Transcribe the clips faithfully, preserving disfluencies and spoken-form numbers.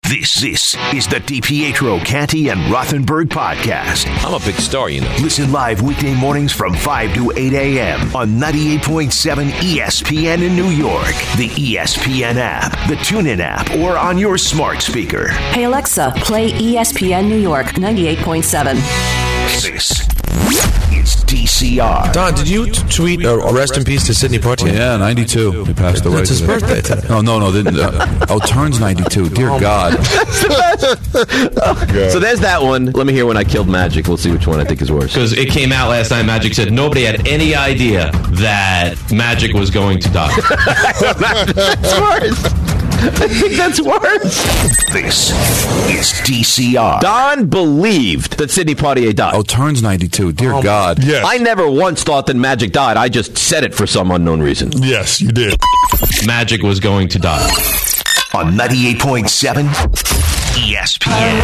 This, this is the DiPietro, Canty, and Rothenberg podcast. I'm a big star, you know. Listen live weekday mornings from five to eight a.m. on ninety-eight point seven E S P N in New York, the E S P N app, the TuneIn app, or on your smart speaker. Hey, Alexa, play E S P N New York ninety-eight point seven. This is D C R. Don, did you t- tweet uh, rest in peace to Sidney Poitier? Yeah, ninety-two. He passed away. That's his today. birthday today. Oh, no, no. Didn't, uh, oh, turns ninety-two. Dear Oh, God. So there's that one. Let me hear When I Killed Magic. We'll see which one I think is worse. Because it came out last night, Magic said nobody had any idea that Magic was going to die. That's worse. I think that's worse. This is D C R. Don believed that Sidney Poitier died. Oh, turns ninety-two. Dear Oh, God. Yes. I never once thought that Magic died. I just said it for some unknown reason. Yes, you did. Magic was going to die. On ninety-eight point seven E S P N.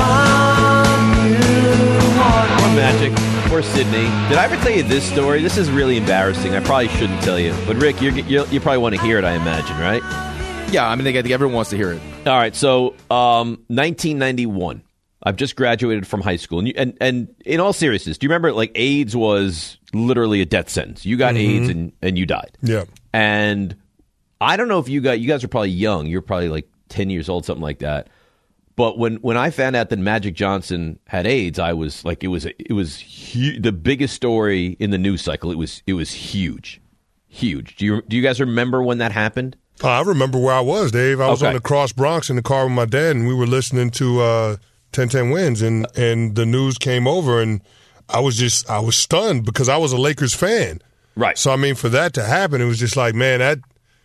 Poor Magic. Poor Sidney. Did I ever tell you this story? This is really embarrassing. I probably shouldn't tell you. But, Rick, you're, you're, you probably want to hear it, I imagine, right? Yeah, I mean, I think everyone wants to hear it. All right, so um, nineteen ninety-one. I've just graduated from high school. And, you, and and in all seriousness, do you remember, like, AIDS was literally a death sentence? You got Mm-hmm. AIDS and, and you died. Yeah. And I don't know if you got, you guys are probably young. You're probably like ten years old, something like that. But when, when I found out that Magic Johnson had AIDS, I was like, it was it was hu- the biggest story in the news cycle. It was it was huge, huge. Do you do you guys remember when that happened? Uh, I remember where I was, Dave. I was Okay. on the Cross Bronx in the car with my dad, and we were listening to uh, ten ten Wins, and, and the news came over, and I was just, I was stunned because I was a Lakers fan. Right. So, I mean, for that to happen, it was just like, man, that,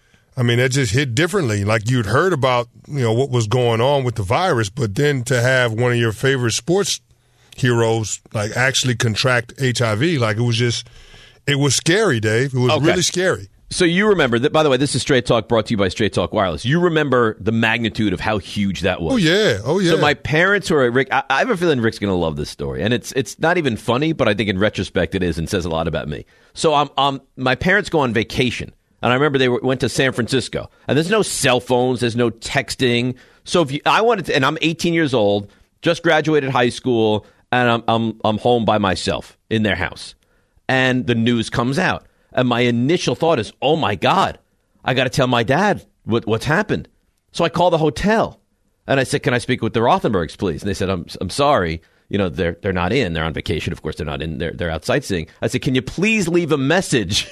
I mean, that just hit differently. Like, you'd heard about, you know, what was going on with the virus, but then to have one of your favorite sports heroes, like, actually contract H I V, like, it was just, it was scary, Dave. It was Okay. really scary. So you remember that, by the way, this is Straight Talk brought to you by Straight Talk Wireless. You remember the magnitude of how huge that was. Oh, yeah. Oh, yeah. So my parents were, Rick, I, I have a feeling Rick's going to love this story. And it's it's not even funny, but I think in retrospect it is and says a lot about me. So um, um, my parents go on vacation. And I remember they were, went to San Francisco. And there's no cell phones. There's no texting. So if you, I wanted to, and I'm eighteen years old, just graduated high school, and I'm I'm I'm home by myself in their house. And the news comes out. And my initial thought is, oh, my God, I got to tell my dad what, what's happened. So I call the hotel, and I said, can I speak with the Rothenbergs, please? And they said, I'm I'm sorry. You know, they're they're not in. They're on vacation. Of course, they're not in. They're, they're out sightseeing. I said, can you please leave a message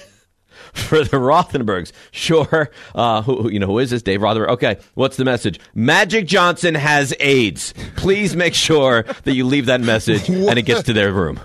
for the Rothenbergs? Sure. Uh, who, who, you know, who is this? Dave Rothenberg. Okay, what's the message? Magic Johnson has AIDS. Please make sure that you leave that message and it gets to their room.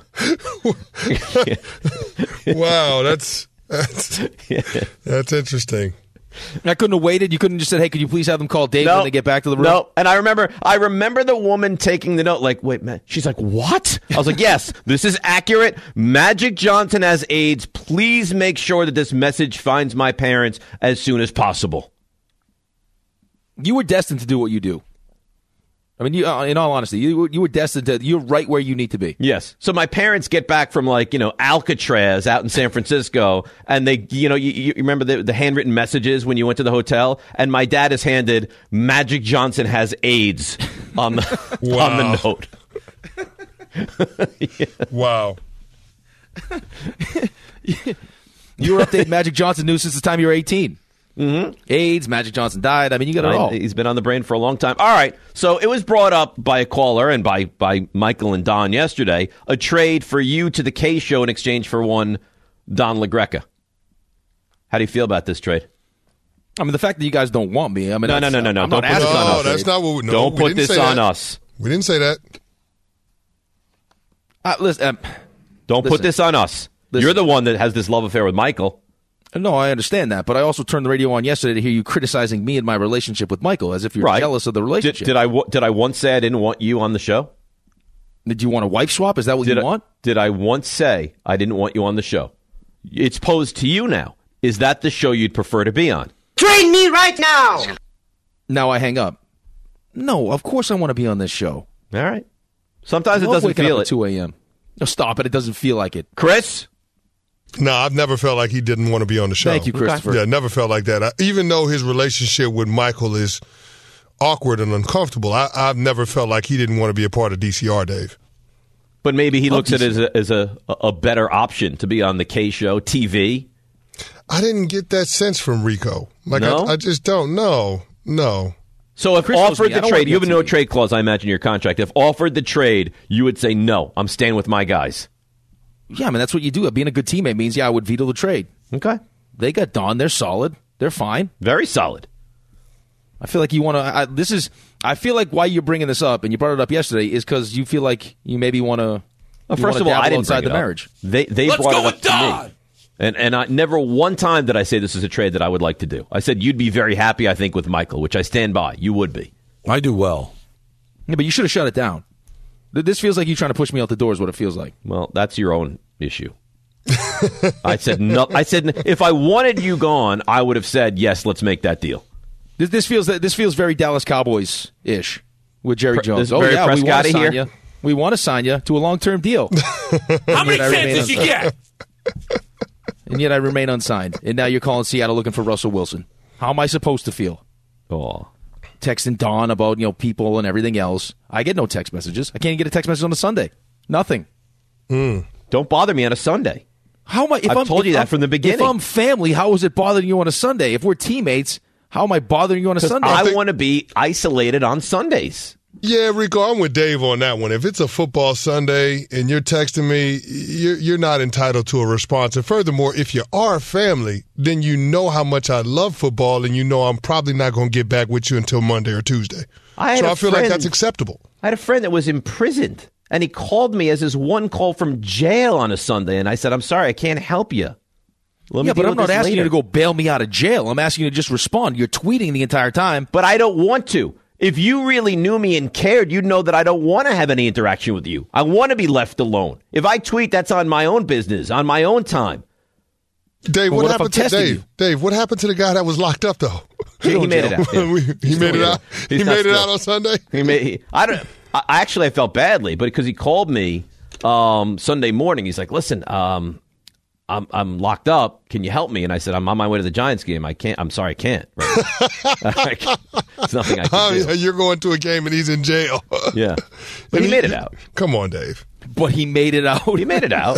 Wow, that's that's, that's interesting. I couldn't have waited. You couldn't have just said, hey, could you please have them call Dave No. when they get back to the room? No, and I remember, I remember the woman taking the note. Like, wait, man. She's like, what? I was like, yes, this is accurate. Magic Johnson has AIDS. Please make sure that this message finds my parents as soon as possible. You were destined to do what you do. I mean, you, uh, in all honesty, you you were destined to. You're right where you need to be. Yes. So my parents get back from, like, you know, Alcatraz out in San Francisco, and they, you know, you, you remember the, the handwritten messages when you went to the hotel, and my dad is handed Magic Johnson has AIDS on the Wow. on the note. Yeah. Wow. You were updating Magic Johnson news since the time you were eighteen. Mm-hmm. AIDS, Magic Johnson died. I mean, you got it all. He's been on the brain for a long time. All right. So it was brought up by a caller and by, by Michael and Don yesterday, a trade for you to the K Show in exchange for one Don LaGreca. How do you feel about this trade? I mean, the fact that you guys don't want me. I mean, No, no, no, no, no. I'm Don't not put this asking on No, us. that's not what we no, Don't we put didn't this say on that. us. We didn't say that. Uh, listen, um, Don't Listen. put this on us. Listen. You're the one that has this love affair with Michael. no, I understand that, but I also turned the radio on yesterday to hear you criticizing me and my relationship with Michael, as if you're Right. jealous of the Did, relationship. did I w- did I once say I didn't want you on the show? Did you want a wife swap? Is that what Did you I, want? Did I once say I didn't want you on the show? It's posed to you now. Is that the show you'd prefer to be on? Train me right now! Now I hang up. No, of course I want to be on this show. All right. Sometimes I it love doesn't waking feel up it. at two a.m. No, stop it. It doesn't feel like it. Chris? No, I've never felt like he didn't want to be on the show. Thank you, Christopher. Yeah, never felt like that. I, even though his relationship with Michael is awkward and uncomfortable. I, I've never felt like he didn't want to be a part of D C R, Dave. But maybe he looks Oh, at it as a, as a a better option to be on the K show, T V. I didn't get that sense from Rico. Like No? I, I just don't know. No. So if Chris knows offered me. I the don't wanna trade, be you have a on no T V. trade clause, I imagine, in your contract. If offered the trade, you would say, no, I'm staying with my guys. Yeah, I mean, that's what you do. Being a good teammate means, yeah, I would veto the trade. Okay. They got Don. They're solid. They're fine. Very solid. I feel like you want to. This is. I feel like why you're bringing this up, and you brought it up yesterday, is because you feel like you maybe want to. Well, first of all, I didn't outside bring the it up. marriage. They they Let's brought go it up with to Don. me, and and I never one time did I say this is a trade that I would like to do. I said you'd be very happy, I think, with Michael, which I stand by. You would be. I do well. Yeah, but you should have shut it down. Th- This feels like you trying to push me out the door. Is what it feels like. Well, that's your own issue. I said no. I said if I wanted you gone, I would have said yes. Let's make that deal. This, this feels that this feels very Dallas Cowboys ish with Jerry Pre- Jones. this is Oh very yeah, we want Prescott to sign here. you. We want to sign you to a long term deal. How many I remain chances you unsigned. get? And yet I remain unsigned. And now you're calling Seattle looking for Russell Wilson. How am I supposed to feel? Oh, Texting Don about, you know, people and everything else. I get no text messages. I can't even get a text message on a Sunday. Nothing. don't bother me on a Sunday. How am I? If I've I'm, told you if that I'm- from the beginning. If I'm family, how is it bothering you on a Sunday? If we're teammates, how am I bothering you on a Sunday? I want to be isolated on Sundays. Yeah, Rico, I'm with Dave on that one. If it's a football Sunday and you're texting me, you're, you're not entitled to a response. And furthermore, if you are family, then you know how much I love football, and you know I'm probably not going to get back with you until Monday or Tuesday. I had so a I feel like friend- that's acceptable. I had a friend that was imprisoned, and he called me as his one call from jail on a Sunday, and I said, I'm sorry, I can't help you. Let me yeah, but deal I'm with not this asking later. you to go bail me out of jail. I'm asking you to just respond. You're tweeting the entire time. But I don't want to. If you really knew me and cared, you'd know that I don't want to have any interaction with you. I want to be left alone. If I tweet, that's on my own business, on my own time. Dave, But what, what if I'm happened to testing Dave? you? Dave, what happened to the guy that was locked up though? He, he made it out. yeah. We- he made it out. He's He not made it still- out on Sunday. He made. He, I don't. I, actually, I felt badly, but because he called me um, Sunday morning, he's like, "Listen, um, I'm I'm locked up. Can you help me?" And I said, "I'm on my way to the Giants game. I can't. I'm sorry, I can't. Right now." It's nothing I Oh, can do. yeah, you're going to a game and he's in jail. Yeah, but he made it out. Come on, Dave. But he made it out. He made it out.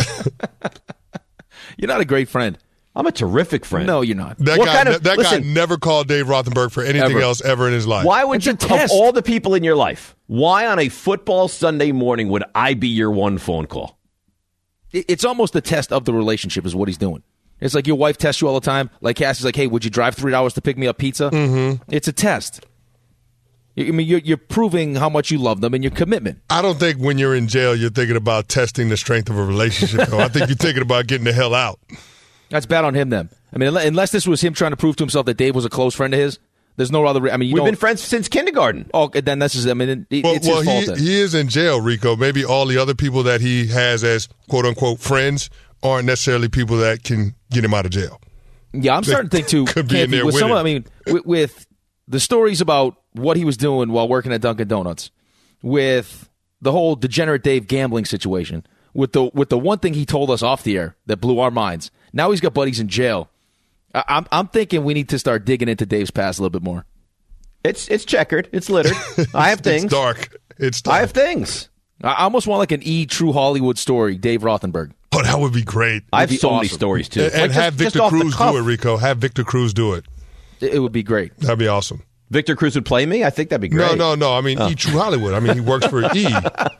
You're not a great friend. I'm a terrific friend. No, you're not. That What guy, kind of- that listen- guy never called Dave Rothenberg for anything Ever. else ever in his life. Why would It's you, a of test. all the people in your life, why on a football Sunday morning would I be your one phone call? It- It's almost the test of the relationship is what he's doing. It's like your wife tests you all the time. Like Cassie's like, hey, would you drive three hours to pick me up pizza? Mm-hmm. It's a test. I mean, you're, you're proving how much you love them and your commitment. I don't think when you're in jail you're thinking about testing the strength of a relationship. Though. I think you're thinking about getting the hell out. That's bad on him then. I mean, unle- unless this was him trying to prove to himself that Dave was a close friend of his, there's no other. Re- I mean, you We've don't. been friends since kindergarten. Oh, then this is. I mean, it, Well, it's well his fault. he, then. he is in jail, Rico. Maybe all the other people that he has as quote unquote friends aren't necessarily people that can get him out of jail. Yeah, I'm starting to think too. Could be in Canty, there with with some, it. I mean, with, with the stories about what he was doing while working at Dunkin' Donuts, with the whole degenerate Dave gambling situation, with the with the one thing he told us off the air that blew our minds. Now he's got buddies in jail. I, I'm I'm thinking we need to start digging into Dave's past a little bit more. It's it's checkered. It's littered. I have things. It's dark. It's dark. I have things. I I almost want like an E True Hollywood story, Dave Rothenberg. Oh, that would be great. I have be so many awesome. stories too. and and Like, just- have just Victor off the Cruz cuff. do it, Rico. Have Victor Cruz do it. It, it would be great. That'd be awesome. Victor Cruz would play me. I think that'd be great. No, no, no. I mean, E True Hollywood. I mean, he works for E.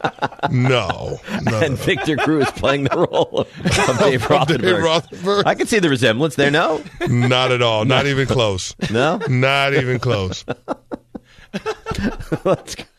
No, no. And Victor Cruz playing the role of, of Dave Rothenberg. Dave Rothenberg. I can see the resemblance there. No, Not at all. Not even close. no. Not even close. Let's go.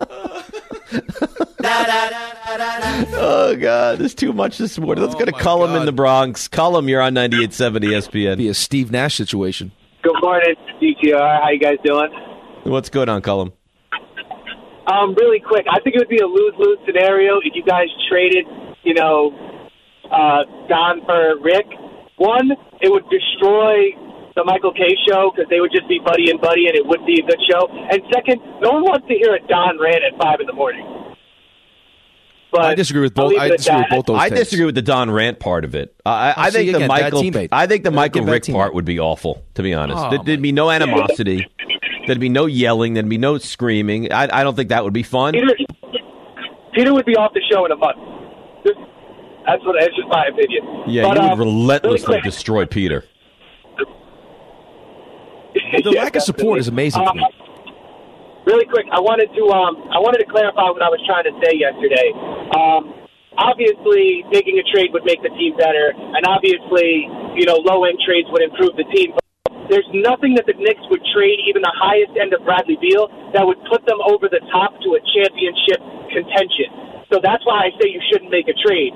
Oh God, there's too much this morning. Let's go to my Cullum in God. the Bronx. Cullum, you're on ninety-eight point seven E S P N. Be a Steve Nash situation. Good morning, D T R. How you guys doing? What's going on, Cullum? Um, really quick, I think it would be a lose-lose scenario if you guys traded, you know, uh, Don for Rick. One, it would destroy the Michael K show because they would just be buddy and buddy, and it wouldn't be a good show. And second, no one wants to hear a Don rant at five in the morning. But I disagree with I'll both. leave I it at disagree with that. both those. I takes. disagree with the Don Rant part of it. I, I, I see, think the again, bad Michael. teammate. I think the Bad Michael teammate. Rick part would be awful. To be honest, Oh, there, there'd be no animosity. There'd be no yelling. There'd be no screaming. I, I don't think that would be fun. Peter, Peter would be off the show in a month. Just, that's what. That's just my opinion. Yeah, but, you would um, relentlessly really destroy Peter. The yeah, lack of support is amazing um, to me. Really quick, I wanted to um, I wanted to clarify what I was trying to say yesterday. Um, obviously, making a trade would make the team better, and obviously, you know, low end trades would improve the team. But there's nothing that the Knicks would trade, even the highest end of Bradley Beal, that would put them over the top to a championship contention. So that's why I say you shouldn't make a trade.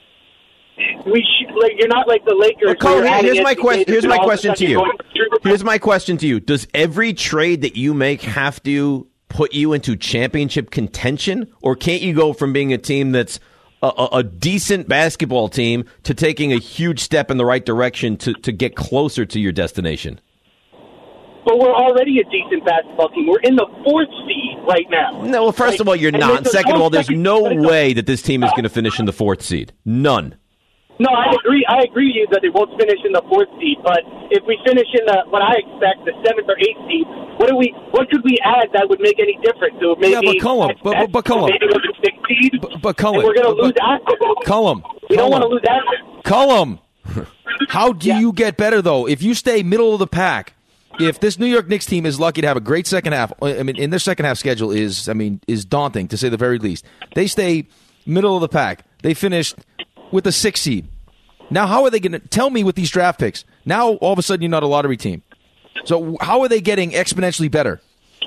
We should, like, you're not like the Lakers. Well, Cole, where here- here's my Anthony question. Davis Here's and my all of a question sudden to you're you. going through- Here's my question to you. Does every trade that you make have to put you into championship contention, or can't you go from being a team that's a, a, a decent basketball team to taking a huge step in the right direction to, to get closer to your destination? But we're already a decent basketball team. We're in the fourth seed right now. No, well, first Like, of all, you're and not. there's a Second of all, there's second- no but it's a- way that this team is going to finish in the fourth seed. None. No, I agree. I agree with you that they won't finish in the fourth seed. But if we finish in the what I expect, the seventh or eighth seed, what do we? What could we add that would make any difference? So maybe Yeah, but Cullum, but- but- but Cullum. maybe with the sixth seed, But, but Cullum, and we're going to but- lose assets. Cullum, We don't Cullum. want to lose assets. Cullum, how do Yeah. you get better though? If you stay middle of the pack, if this New York Knicks team is lucky to have a great second half, I mean, in their second half schedule is, I mean, is daunting to say the very least. They stay middle of the pack. They finished with a six seed. Now, how are they going to tell me with these draft picks? Now, all of a sudden, you're not a lottery team. So, how are they getting exponentially better?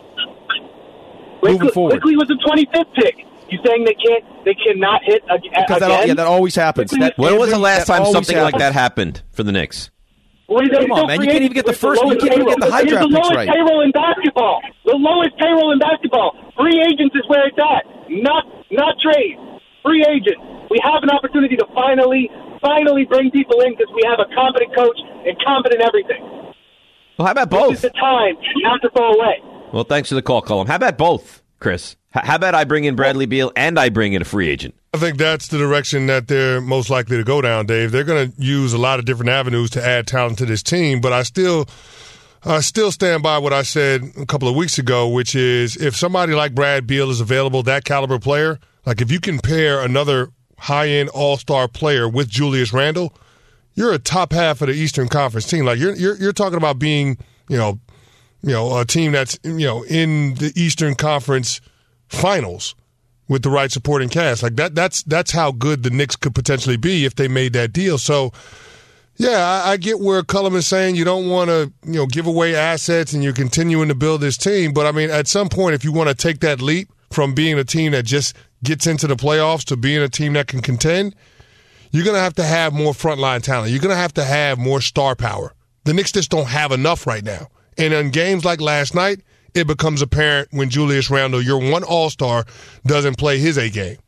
Moving Wickley, forward. Wickley was the twenty-fifth pick. You saying they can't? They cannot hit ag- Because again? that, yeah, that always happens. That, When was the every- last that time always something like happens. that happened for the Knicks? What is that? Come on, Still man. You free can't even get the agents with first- you lowest can't even get the payroll. high It is draft the picks lowest right. payroll in basketball. The lowest payroll in basketball. Free agents is where it's at. Not not trades. Free agents. We have an opportunity to finally, finally bring people in because we have a competent coach and competent everything. Well, how about This both? is the time not to throw away. Well, thanks for the call, Colin. How about both, Chris? H- How about I bring in Bradley Beal and I bring in a free agent? I think that's the direction that they're most likely to go down, Dave. They're going to use a lot of different avenues to add talent to this team, but I still I still stand by what I said a couple of weeks ago, which is if somebody like Brad Beal is available, that caliber player, like if you can pair another high-end all-star player with Julius Randle, you're a top half of the Eastern Conference team. Like you're you're, you're talking about being, you know, you know, a team that's, you know, in the Eastern Conference Finals with the right supporting cast. Like that that's that's how good the Knicks could potentially be if they made that deal. So yeah, I, I get where Cullum is saying you don't want to, you know, give away assets and you're continuing to build this team. But I mean, at some point, if you want to take that leap from being a team that just gets into the playoffs to being a team that can contend, you're going to have to have more frontline talent. You're going to have to have more star power. The Knicks just don't have enough right now. And in games like last night, it becomes apparent when Julius Randle, your one all-star, doesn't play his A game.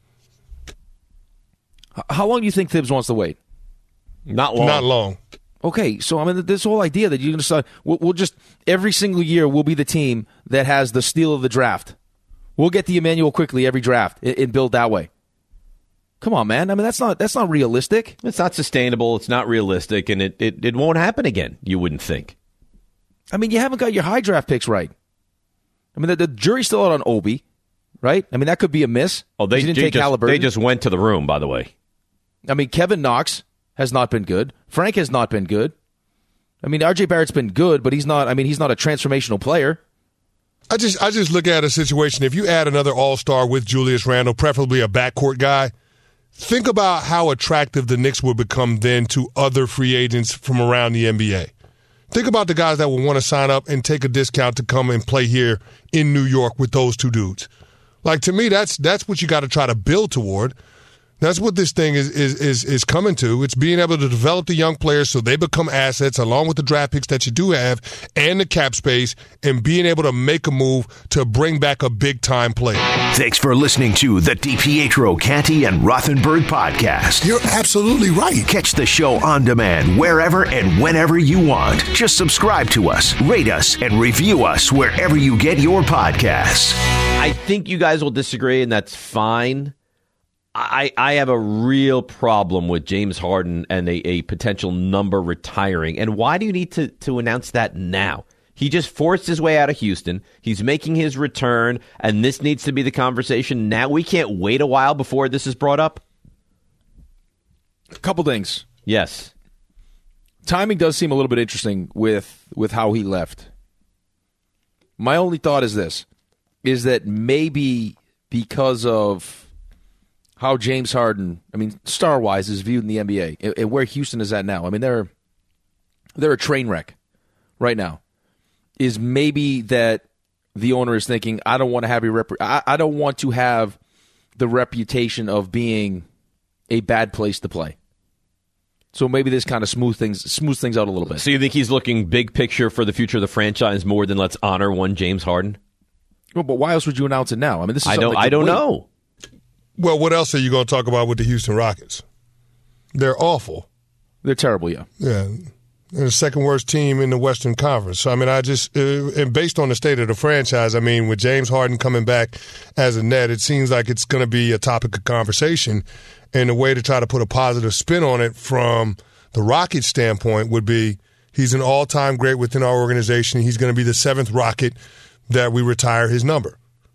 How long do you think Thibs wants to wait? Not long. Not long. Okay, so I mean, this whole idea that you're going to start, we'll, we'll just every single year we'll be the team that has the steal of the draft. We'll get the Emmanuel quickly every draft and, and build that way. Come on, man. I mean, that's not that's not realistic. It's not sustainable. It's not realistic, and it, it, it won't happen again, you wouldn't think. I mean, you haven't got your high draft picks right. I mean, the, the jury's still out on Obi, right? I mean, that could be a miss. Oh, they, You didn't they take just, Halliburton. they just went to the room, by the way. I mean, Kevin Knox has not been good. Frank has not been good. I mean, R J Barrett's been good, but he's not. I mean, he's not a transformational player. I just I just look at a situation. If you add another all-star with Julius Randle, preferably a backcourt guy, think about how attractive the Knicks would become then to other free agents from around the N B A. Think about the guys that will want to sign up and take a discount to come and play here in New York with those two dudes. Like, to me, that's that's what you got to try to build toward. That's what this thing is, is is is coming to. It's being able to develop the young players so they become assets along with the draft picks that you do have and the cap space, and being able to make a move to bring back a big-time player. Thanks for listening to the DiPietro, Canty, and Rothenberg podcast. You're absolutely right. Catch the show on demand wherever and whenever you want. Just subscribe to us, rate us, and review us wherever you get your podcasts. I think you guys will disagree, and that's fine. I, I have a real problem with James Harden and a, a potential number retiring. And why do you need to, to announce that now? He just forced his way out of Houston. He's making his return, and this needs to be the conversation. Now we can't wait a while before this is brought up? A couple things. Yes. Timing does seem a little bit interesting with, with how he left. My only thought is this, is that maybe because of how James Harden, I mean, star-wise, is viewed in the N B A, and, and where Houston is at now. I mean, they're they're a train wreck right now. Is maybe that the owner is thinking, I don't want to have a rep- I, I don't want to have the reputation of being a bad place to play. So maybe this kind of smooth things smooths things out a little bit. So you think he's looking big picture for the future of the franchise more than let's honor one James Harden? Well, but why else would you announce it now? I mean, this is I something don't. I don't know. Well, what else are you going to talk about with the Houston Rockets? They're awful. They're terrible, yeah. Yeah. They're the second worst team in the Western Conference. So, I mean, I just, uh, and based on the state of the franchise, I mean, with James Harden coming back as a net, it seems like it's going to be a topic of conversation. And the way to try to put a positive spin on it from the Rockets standpoint would be he's an all-time great within our organization. He's going to be the seventh Rocket that we retire his number.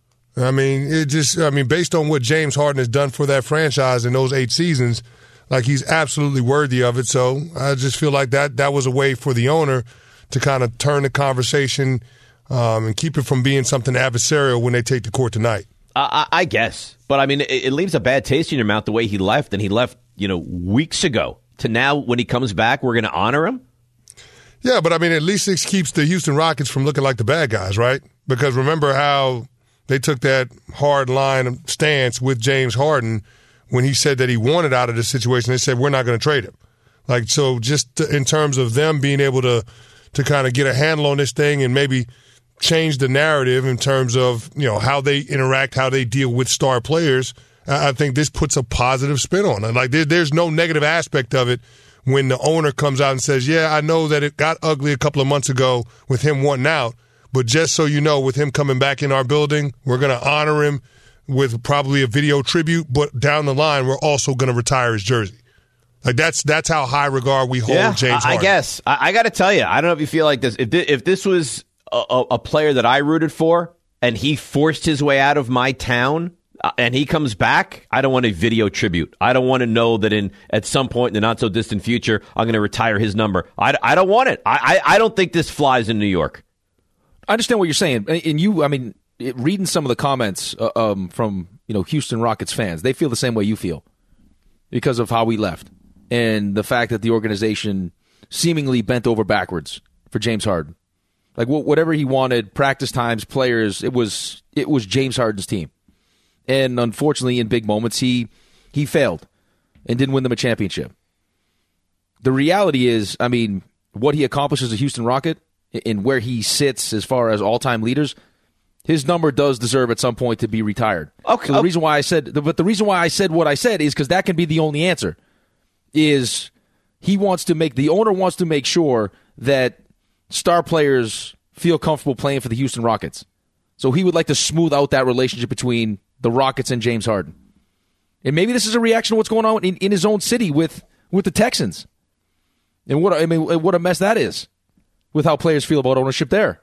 I mean, it just, I mean, based on what James Harden has done for that franchise in those eight seasons, like, he's absolutely worthy of it. So I just feel like that that was a way for the owner to kind of turn the conversation um, and keep it from being something adversarial when they take the court tonight. I, I guess. But, I mean, it, it leaves a bad taste in your mouth the way he left, and he left, you know, weeks ago. To now, when he comes back, we're going to honor him? Yeah, but, I mean, at least it keeps the Houston Rockets from looking like the bad guys, right? Because remember how they took that hard line stance with James Harden when he said that he wanted out of this situation. They said, we're not going to trade him. Like, so just in terms of them being able to to kind of get a handle on this thing and maybe change the narrative in terms of, you know, how they interact, how they deal with star players, I think this puts a positive spin on it. Like, there, there's no negative aspect of it when the owner comes out and says, yeah, I know that it got ugly a couple of months ago with him wanting out, but just so you know, with him coming back in our building, we're going to honor him with probably a video tribute, but down the line, we're also going to retire his jersey. Like, that's that's how high regard we hold yeah, James Harden. I guess. I, I got to tell you, I don't know if you feel like this. If this, if this was a, a player that I rooted for and he forced his way out of my town uh, and he comes back, I don't want a video tribute. I don't want to know that in at some point in the not-so-distant future, I'm going to retire his number. I, I don't want it. I, I, I don't think this flies in New York. I understand what you're saying. And you, I mean, it, reading some of the comments uh, um, from, you know, Houston Rockets fans, they feel the same way you feel because of how we left and the fact that the organization seemingly bent over backwards for James Harden. Like, wh- whatever he wanted, practice times, players, it was it was James Harden's team. And unfortunately, in big moments, he he failed and didn't win them a championship. The reality is, I mean, what he accomplished as a Houston Rocket and where he sits as far as all-time leaders, his number does deserve at some point to be retired. Okay. So the reason why I said, but the reason why I said what I said is because that can be the only answer. Is he wants to make the owner wants to make sure that star players feel comfortable playing for the Houston Rockets. So he would like to smooth out that relationship between the Rockets and James Harden. And maybe this is a reaction to what's going on in, in his own city with, with the Texans. And what I mean, what a mess that is with how players feel about ownership there.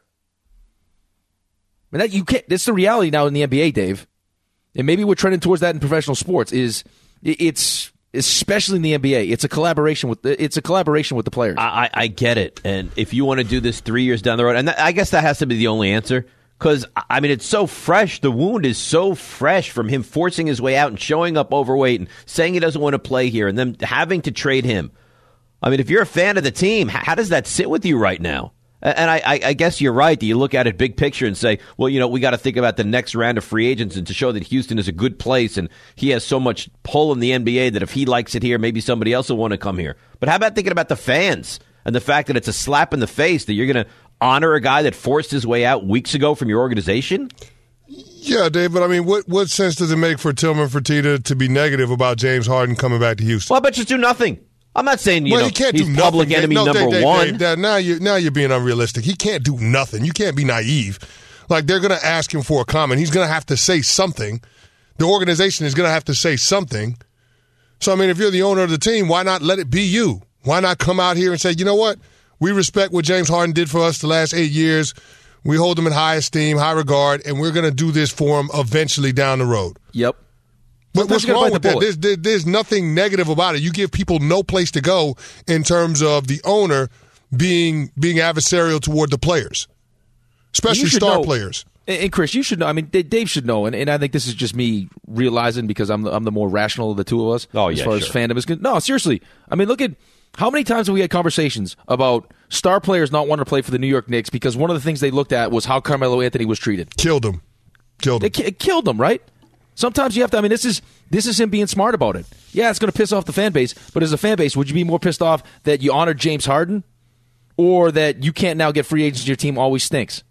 I mean, that you can't. That's the reality now in the N B A, Dave. And maybe we're trending towards that in professional sports. Is it's especially in the N B A, it's a collaboration with it's a collaboration with the players. I, I get it, and if you want to do this three years down the road, and that, I guess that has to be the only answer. Because, I mean, it's so fresh. The wound is so fresh from him forcing his way out and showing up overweight and saying he doesn't want to play here and then having to trade him. I mean, if you're a fan of the team, how does that sit with you right now? And I, I guess you're right that you look at it big picture and say, well, you know, we got to think about the next round of free agents and to show that Houston is a good place and he has so much pull in the N B A that if he likes it here, maybe somebody else will want to come here. But how about thinking about the fans and the fact that it's a slap in the face that you're going to honor a guy that forced his way out weeks ago from your organization? Yeah, Dave, but I mean, what, what sense does it make for Tillman Fertitta to be negative about James Harden coming back to Houston? Well, I bet you do nothing. I'm not saying you well, know he can't he's do public nothing. enemy no, number Dave, Dave, one. Dave, Dave, now you're now you're being unrealistic. He can't do nothing. You can't be naive. Like, they're going to ask him for a comment. He's going to have to say something. The organization is going to have to say something. So I mean, if you're the owner of the team, why not let it be you? Why not come out here and say, you know what? We respect what James Harden did for us the last eight years. We hold him in high esteem, high regard, and we're going to do this for him eventually down the road. Yep. But what's wrong with that? There's, there, there's nothing negative about it. You give people no place to go in terms of the owner being being adversarial toward the players, especially star know, players. And Chris, you should know. I mean, Dave should know, and, and I think this is just me realizing because I'm the, I'm the more rational of the two of us. Oh, as yeah, far sure. as fandom is concerned. No, seriously. I mean, look at how many times have we had conversations about star players not wanting to play for the New York Knicks because one of the things they looked at was how Carmelo Anthony was treated. Killed him. Killed him. It, it killed him, right? Sometimes you have to. I mean, this is this is him being smart about it. Yeah, it's going to piss off the fan base, but as a fan base, would you be more pissed off that you honored James Harden, or that you can't now get free agents? Your team always stinks.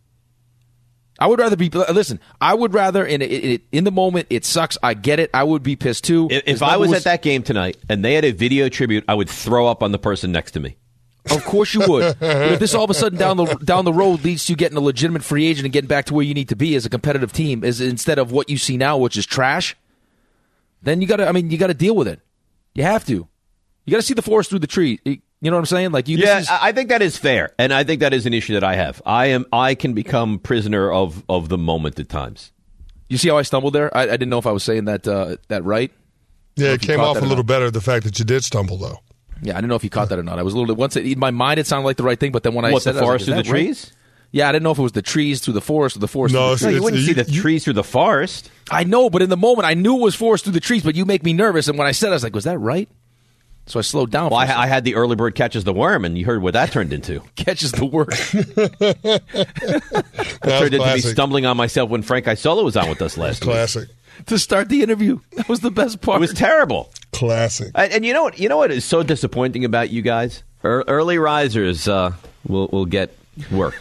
I would rather be. Listen, I would rather in it, in the moment it sucks. I get it. I would be pissed too. If, if I was, was at that game tonight and they had a video tribute, I would throw up on the person next to me. Of course you would. But if this all of a sudden down the down the road leads to you getting a legitimate free agent and getting back to where you need to be as a competitive team, is instead of what you see now, which is trash, then you got to. I mean, you got to deal with it. You have to. You got to see the forest through the tree. You know what I'm saying? Like, you, yeah, this is, I think that is fair, and I think that is an issue that I have. I am, I can become prisoner of, of the moment at times. You see how I stumbled there? I, I didn't know if I was saying that uh, that right. Yeah, it came off a little better the fact that you did stumble, though. Yeah, I didn't know if you caught that or not. I was a little once it, in my mind it sounded like the right thing, but then when I what, said the it, forest like, through the right? trees? Yeah, I didn't know if it was the trees through the forest or the forest no, through the trees. No, you wouldn't you, see the you, trees through the forest. I know, but in the moment I knew it was forest through the trees. But you make me nervous, and when I said it, I was like, "Was that right?" So I slowed down. Well, I, I had the early bird catches the worm, and you heard what that turned into. Catches the worm. That turned into me stumbling on myself when Frank Isola was on with us last classic. week. Classic. To start the interview, that was the best part. It was terrible. Classic. And, and you know what? You know what is so disappointing about you guys? Er, early risers uh, will will get work.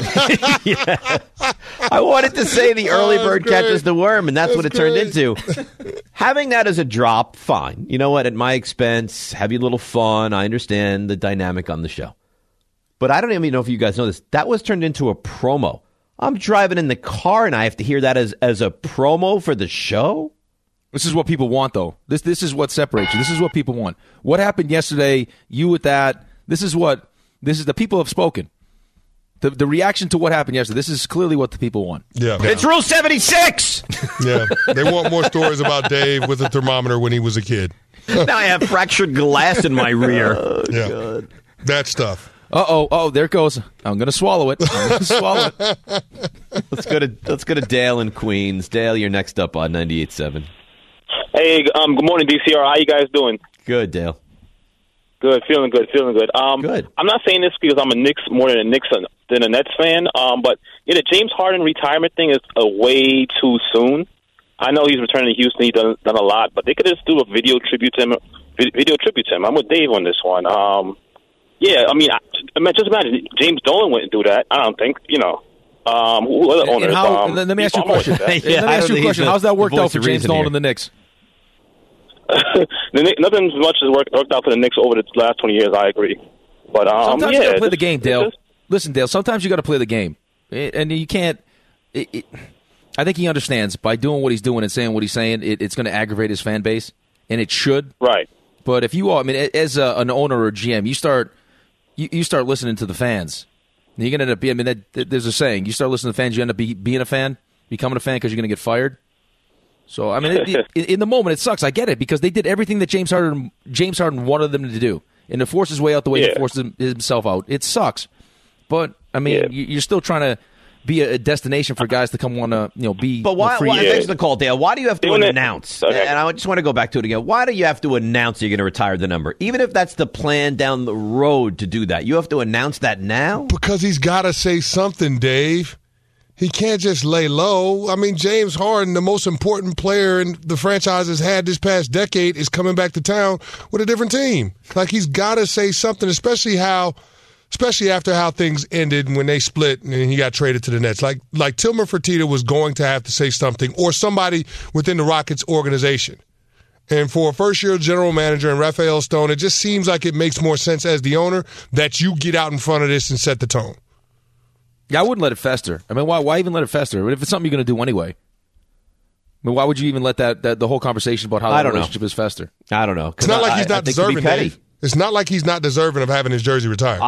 Yeah. I wanted to say the early oh, bird great. catches the worm, and that's, that's what it great. turned into. Having that as a drop, fine. You know what? At my expense, have you a little fun. I understand the dynamic on the show. But I don't even know if you guys know this. That was turned into a promo. I'm driving in the car, and I have to hear that as, as a promo for the show? This is what people want, though. This this is what separates you. This is what people want. What happened yesterday, you with that, this is what, this is the people have spoken. The the reaction to what happened yesterday, this is clearly what the people want. Yeah. It's Rule seventy-six! Yeah. They want more stories about Dave with a thermometer when he was a kid. Now I have fractured glass in my rear. Oh, yeah. God. That stuff. Uh-oh, oh, there it goes. I'm going to swallow it. I'm going to swallow it. Let's go to let's go to Dale in Queens. Dale, you're next up on ninety-eight point seven. Hey, um, good morning, D C R. How you guys doing? Good, Dale. Good, feeling good, feeling good. Um, good. I'm not saying this because I'm a Knicks more than a Knicks than a Nets fan. Um, but yeah, the James Harden retirement thing is a way too soon. I know he's returning to Houston. He's done done a lot, but they could just do a video tribute to him. Video tribute to him. I'm with Dave on this one. Um, yeah, I mean, I, I mean, just imagine James Dolan wouldn't do that. I don't think. You know, um, who other owners? And how, um, let me ask you a question. yeah, let me ask you a question. How's that worked out for James Dolan and the Knicks? Nothing as much as worked, worked out for the Knicks over the last twenty years. I agree, but um, sometimes yeah, you got to play just, the game, Dale. Just, Listen, Dale. Sometimes you got to play the game, and you can't. It, it, I think he understands by doing what he's doing and saying what he's saying. It, it's going to aggravate his fan base, and it should. Right. But if you are, I mean, as a, an owner or a G M, you start you, you start listening to the fans. You're going to end up being. I mean, that, there's a saying: you start listening to fans, you end up be, being a fan, becoming a fan because you're going to get fired. So, I mean, it, it, in the moment, it sucks. I get it because they did everything that James Harden James Harden wanted them to do, and to force his way out the way yeah. he forced himself out. It sucks, but I mean, yeah. you're still trying to be a destination for guys to come want to, you know, be. But why? free. why yeah. Thanks for the call, Dale. Why do you have to Doing announce? Okay. And I just want to go back to it again. Why do you have to announce you're going to retire the number, even if that's the plan down the road to do that? You have to announce that now because he's got to say something, Dave. He can't just lay low. I mean, James Harden, the most important player in the franchise has had this past decade, is coming back to town with a different team. Like, he's got to say something, especially how, especially after how things ended when they split and he got traded to the Nets. Like, like Tillman Fertitta was going to have to say something, or somebody within the Rockets organization. And for a first-year general manager and Raphael Stone, it just seems like it makes more sense as the owner that you get out in front of this and set the tone. Yeah, I wouldn't let it fester. I mean, why why even let it fester? If it's something you're going to do anyway. I mean, why would you even let that, that the whole conversation about how I that don't relationship know. is fester? I don't know. It's not I, like he's I, not I deserving, Dave. It's not like he's not deserving of having his jersey retired. I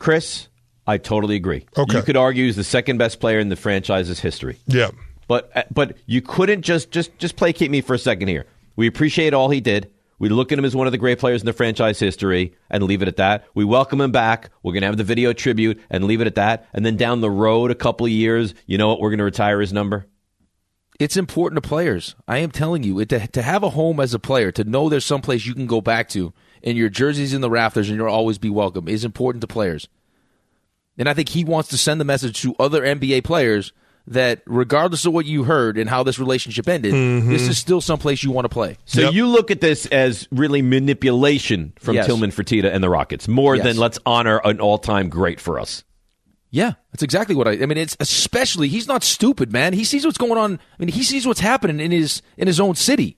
Chris, I totally agree. Okay. You could argue he's the second best player in the franchise's history. Yeah. But but you couldn't just, just, just placate me for a second here. We appreciate all he did. We look at him as one of the great players in the franchise history and leave it at that. We welcome him back. We're going to have the video tribute and leave it at that. And then down the road a couple of years, you know what? We're going to retire his number. It's important to players. I am telling you, it, to, to have a home as a player, to know there's someplace you can go back to, and your jersey's in the rafters and you'll always be welcome, is important to players. And I think he wants to send the message to other N B A players that regardless of what you heard and how this relationship ended, mm-hmm. this is still someplace you want to play. So yep. you look at this as really manipulation from yes. Tillman Fertitta and the Rockets, more yes. than let's honor an all-time great for us. Yeah, that's exactly what I. I mean, it's especially he's not stupid, man. He sees what's going on. I mean, he sees what's happening in his in his own city.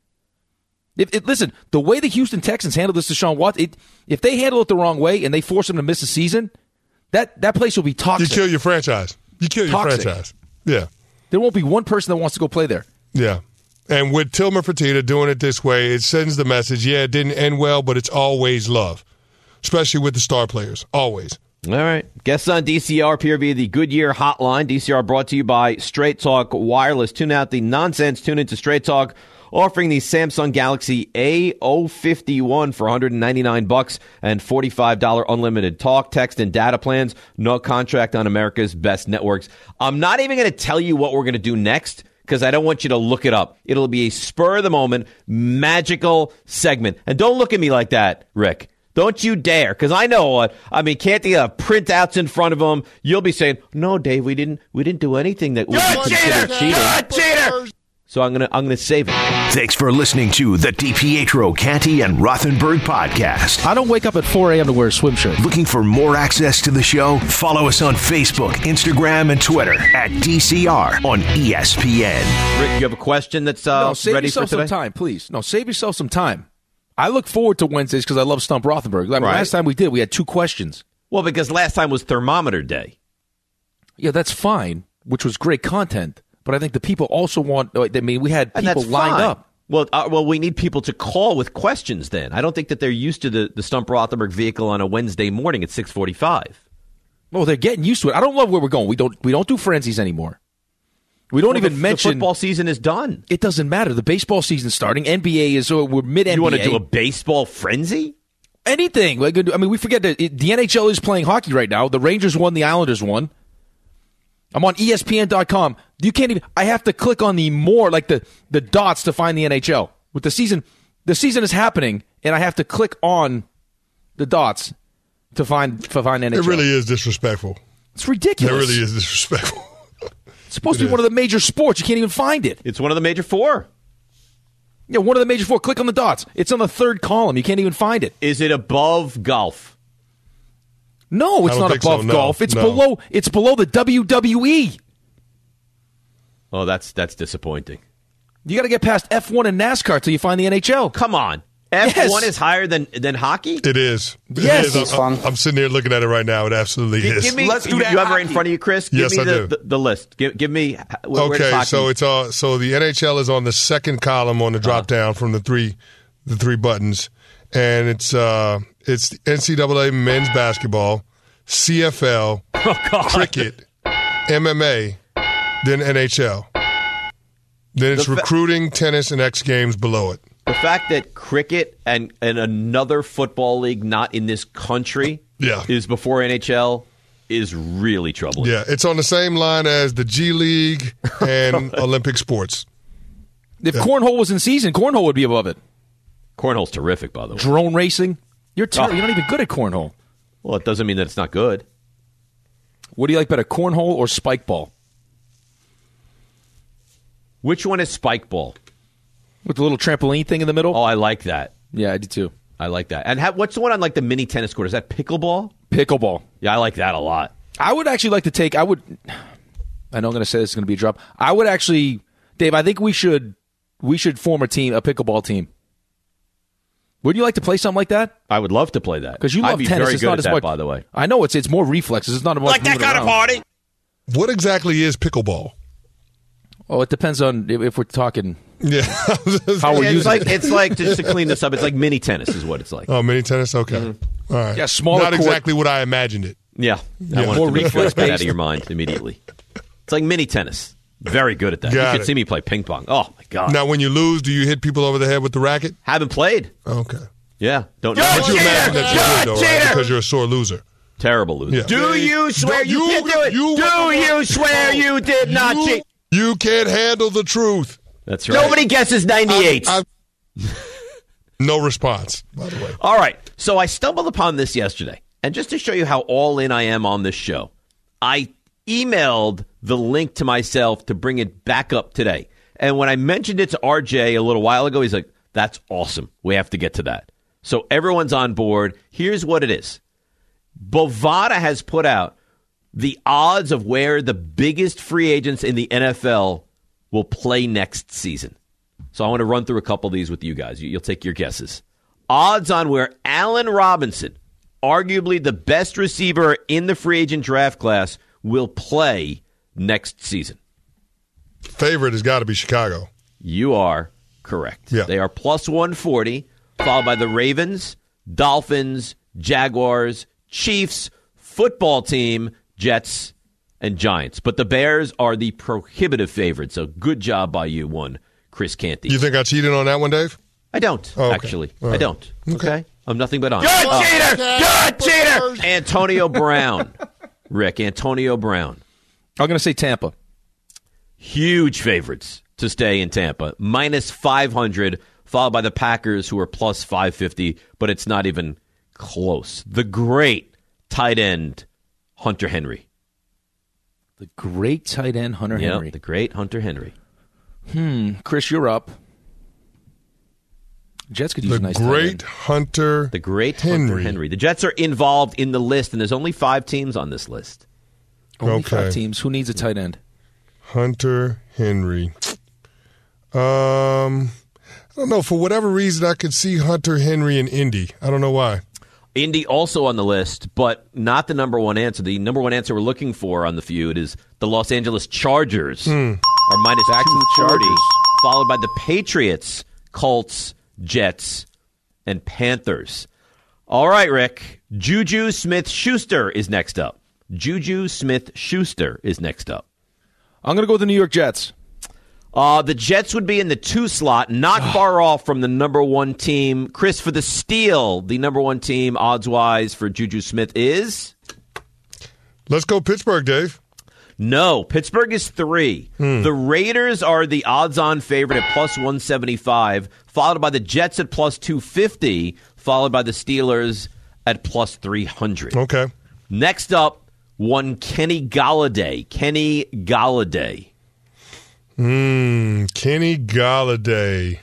If, if listen, the way the Houston Texans handled this to Deshaun Watson, it, if they handle it the wrong way and they force him to miss a season, that that place will be toxic. You kill your franchise. You kill your toxic. franchise. Yeah. There won't be one person that wants to go play there. Yeah. And with Tillman Fertitta doing it this way, it sends the message, yeah, it didn't end well, but it's always love, especially with the star players. Always. All right. Guests on D C R appear via the Goodyear Hotline. D C R brought to you by Straight Talk Wireless. Tune out the nonsense. Tune into Straight Talk, offering the Samsung Galaxy A zero fifty-one for one hundred ninety-nine bucks and forty-five dollars unlimited talk, text, and data plans. No contract on America's best networks. I'm not even going to tell you what we're going to do next because I don't want you to look it up. It'll be a spur-of-the-moment, magical segment. And don't look at me like that, Rick. Don't you dare, because I know what I mean. Can't they have printouts in front of them? You'll be saying, "No, Dave, we didn't. We didn't do anything that would be considered cheating." You're a cheater. So I'm gonna I'm gonna save it. Thanks for listening to the DiPietro, Canty, and Rothenberg podcast. I don't wake up at four a.m. to wear a swim shirt. Looking for more access to the show? Follow us on Facebook, Instagram, and Twitter at D C R on E S P N. Rick, you have a question that's uh, no, save ready for yourself today? some time, please. No, save yourself some time. I look forward to Wednesdays because I love Stump Rothenberg. I mean, Right. Last time we did, we had two questions. Well, because last time was thermometer day. Yeah, that's fine, which was great content. But I think the people also want. I mean, we had And people that's lined fine. up. Well, uh, well, we need people to call with questions. Then I don't think that they're used to the, the Stump Rothenberg vehicle on a Wednesday morning at six forty-five. Well, they're getting used to it. I don't love where we're going. We don't. We don't do frenzies anymore. We don't Well, even the, mention the football season is done. It doesn't matter. The baseball season's starting. N B A is. Uh, we're mid N B A. You want to do a baseball frenzy? Anything. Like, I mean, we forget that it, the N H L is playing hockey right now. The Rangers won. The Islanders won. I'm on E S P N dot com. You can't even. I have to click on the more, like the, the dots to find the N H L. With the season, the season is happening, and I have to click on the dots to find to find N H L. It really is disrespectful. It's ridiculous. It really is disrespectful. It's supposed It to be is. one of the major sports. You can't even find it. It's one of the major four. Yeah, one of the major four. Click on the dots. It's on the third column. You can't even find it. Is it above golf? No, it's I don't not think so, above no, golf. It's no. below. It's below the W W E. Oh, that's that's disappointing. You got to get past F one and NASCAR till you find the N H L. Come on. F one Yes. is higher than, than hockey? It is. It Yes. is. I'm, I'm, I'm sitting here looking at it right now. It absolutely Give, is. give me, Let's do you, that you have it right in hockey. front of you, Chris? Give Yes, me I the, do. the, the list. Give, give me where, where's Okay, hockey? so it's all so the N H L is on the second column on the drop down from the three the three buttons, and it's uh it's N C double A men's basketball, C F L, Oh, cricket, M M A, then N H L. Then it's The fa- recruiting, tennis, and X Games below it. The fact that cricket and, and another football league not in this country Yeah. is before N H L is really troubling. Yeah, it's on the same line as the G League and Olympic sports. If cornhole was in season, cornhole would be above it. Cornhole's terrific, by the way. Drone racing. You're ter- Oh. you're not even good at cornhole. Well, it doesn't mean that it's not good. What do you like better, cornhole or spike ball? Which one is spike ball? With the little trampoline thing in the middle? Oh, I like that. Yeah, I do too. I like that. And ha- what's the one on like the mini tennis court? Is that pickleball? Pickleball. Yeah, I like that a lot. I would actually like to take. I would. I know I'm going to say this is going to be a drop. I would actually, Dave. I think we should. We should form a team, a pickleball team. Would you like to play something like that? I would love to play that Because you I'd love be tennis. Very it's good not at as that, much. by the way. I know it's it's more reflexes. It's not about Like that moving kind of around. party. What exactly is pickleball? Oh, it depends on if, if we're talking. Yeah, How we're Yeah, it's using like it. it's like just to clean this up. It's like mini tennis is what it's like. Oh, mini tennis. Okay. All right. Yeah, smaller Not court. exactly what I imagined it. Yeah. I Yeah. want More it to be reflex get out based. of your mind immediately. It's like mini tennis. Very good at that. Got you should it. see me play ping pong. Oh, my God. Now, when you lose, do you hit people over the head with the racket? Haven't played. Okay. Yeah. Don't know. But you imagine that you would, though, right? Because you're a sore loser. Terrible loser. Yeah. Do you swear Do you, you- did do it? you- do you swear you did not You- cheat? You can't handle the truth. That's right. Nobody guesses ninety-eight. I- I- no response, by the way. All right. So I stumbled upon this yesterday. And just to show you how all in I am on this show, I emailed the link to myself to bring it back up today. And when I mentioned it to R J a little while ago, he's like, that's awesome. We have to get to that. So everyone's on board. Here's what it is. Bovada has put out the odds of where the biggest free agents in the N F L will play next season. So I want to run through a couple of these with you guys. You- You'll take your guesses. Odds on where Allen Robinson, arguably the best receiver in the free agent draft class, will play next season. Favorite has got to be Chicago. You are correct. Yeah. They are plus one forty, followed by the Ravens, Dolphins, Jaguars, Chiefs, football team, Jets, and Giants. But the Bears are the prohibitive favorites, so good job by you, one, Chris Canty. You think I cheated on that one, Dave? I don't, Oh, okay. actually. All I right. don't. Okay? I'm nothing but honest. You're a cheater! You're a cheater! Antonio Brown. Rick, Antonio Brown. I'm going to say Tampa. Huge favorites to stay in Tampa. Minus five hundred, followed by the Packers, who are plus five fifty, but it's not even close. The great tight end, Hunter Henry. The great tight end, Hunter Yep, Henry. the great Hunter Henry. Hmm. Chris, you're up. Jets could use The a nice tight great end. Hunter The great Henry. Hunter Henry. The Jets are involved in the list, and there's only five teams on this list. Only Okay. five teams. Who needs a tight end? Hunter Henry. Um, I don't know. For whatever reason, I could see Hunter Henry in Indy. I don't know why. Indy also on the list, but not the number one answer. The number one answer we're looking for on the feud is the Los Angeles Chargers Hmm. are minus Back to the two forty, Chargers. followed by the Patriots, Colts, Jets, and Panthers. All right, Rick. Juju Smith-Schuster is next up. Juju Smith-Schuster is next up. I'm going to go with the New York Jets. Uh, the Jets would be in the two slot, not far off from the number one team. Chris, for the steal, the number one team, odds-wise, for Juju Smith is? Let's go Pittsburgh, Dave. No, Pittsburgh is three. Hmm. The Raiders are the odds-on favorite at plus one seventy-five, followed by the Jets at plus two fifty, followed by the Steelers at plus three hundred. Okay. Next up, one Kenny Galladay. Kenny Galladay. Hmm. Kenny Galladay.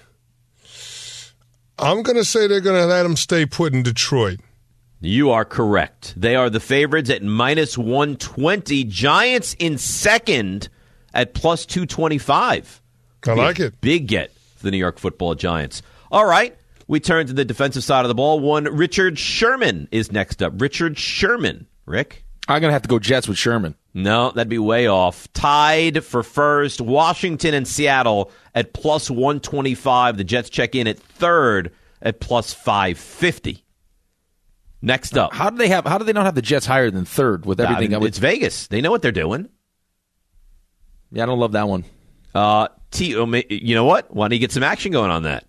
I'm going to say they're going to let him stay put in Detroit. You are correct. They are the favorites at minus one twenty. Giants in second at plus two twenty-five. I like it. Big get for the New York Football Giants. All right. We turn to the defensive side of the ball. One Richard Sherman is next up. Richard Sherman. Rick? I'm going to have to go Jets with Sherman. No, that'd be way off. Tied for first, Washington and Seattle at plus one twenty-five. The Jets check in at third at plus five fifty. Next up. How do they have? How do they not have the Jets higher than third with everything? Uh, I would- it's Vegas. They know what they're doing. yeah, I don't love that one. Uh, T, oh, ma- you know what? Why don't you get some action going on that?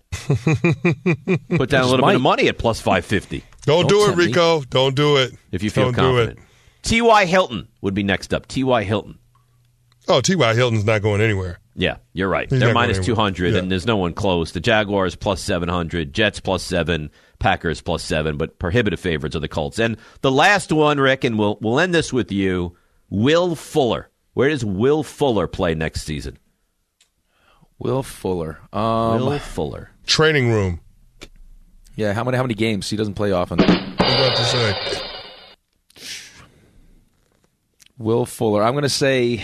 Put down a little might. bit of money at plus five fifty. Don't, Don't do it, tempt me. Rico. Don't do it. If you feel Don't confident. do it. T Y. Hilton would be next up. T Y. Hilton. Oh, T Y. Hilton's not going anywhere. Yeah, you're right. He's They're not going minus two anywhere. hundred, Yeah. and there's no one close. The Jaguars plus seven hundred, Jets plus seven, Packers plus seven, but prohibitive favorites are the Colts. And the last one, Rick, and we'll we'll end this with you. Will Fuller. Where does Will Fuller play next season? Will Fuller. Um, Will Fuller. Training room. Yeah, how many how many games? He doesn't play often. I was about to say. Will Fuller. I'm going to say.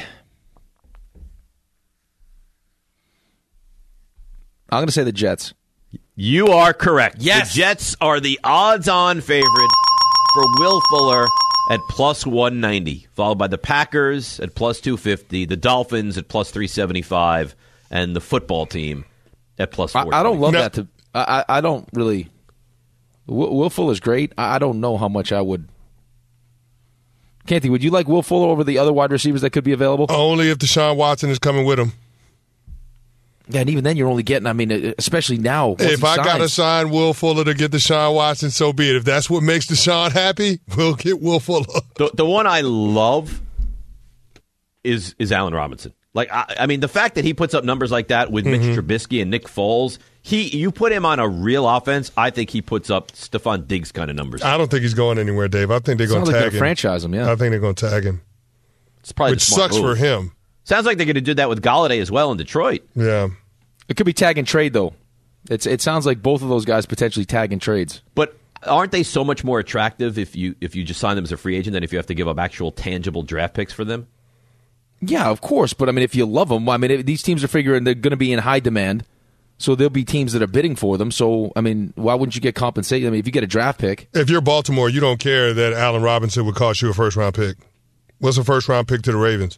I'm going to say the Jets. You are correct. Yes. The Jets are the odds-on favorite for Will Fuller at plus one ninety, followed by the Packers at plus two fifty, the Dolphins at plus three seventy-five, and the football team at plus I, four. I don't love No. that. To I, I I don't really. Will, Will Fuller's great. I, I don't know how much I would. Canty, would you like Will Fuller over the other wide receivers that could be available? Only if Deshaun Watson is coming with him. Yeah, and even then you're only getting, I mean, especially now. once If he I got to signs. sign Will Fuller to get Deshaun Watson, so be it. If that's what makes Deshaun happy, we'll get Will Fuller. The, the one I love is is Allen Robinson. Like, I, I mean, the fact that he puts up numbers like that with Mm-hmm. Mitch Trubisky and Nick Foles, he you put him on a real offense, I think he puts up Stephon Diggs kind of numbers. I don't think he's going anywhere, Dave. I think they're going Sounds to like tag they're him. franchise him, yeah. I think they're going to tag him. It's probably Which the smart sucks move. for him. Sounds like they're going to do that with Galladay as well in Detroit. Yeah. It could be tag and trade, though. It's It sounds like both of those guys potentially tag and trades. But aren't they so much more attractive if you if you just sign them as a free agent than if you have to give up actual tangible draft picks for them? Yeah, of course. But, I mean, if you love them, I mean, if these teams are figuring they're going to be in high demand, so there'll be teams that are bidding for them. So, I mean, why wouldn't you get compensated? I mean, if you get a draft pick. If you're Baltimore, you don't care that Allen Robinson would cost you a first-round pick. What's a first-round pick to the Ravens?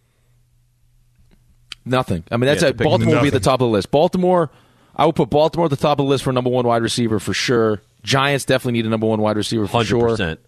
Nothing. I mean, that's Yeah, a, the pick- Baltimore would be at the nothing. top of the list. Baltimore, I would put Baltimore at the top of the list for number one wide receiver for sure. Giants definitely need a number one wide receiver for one hundred sure. percent.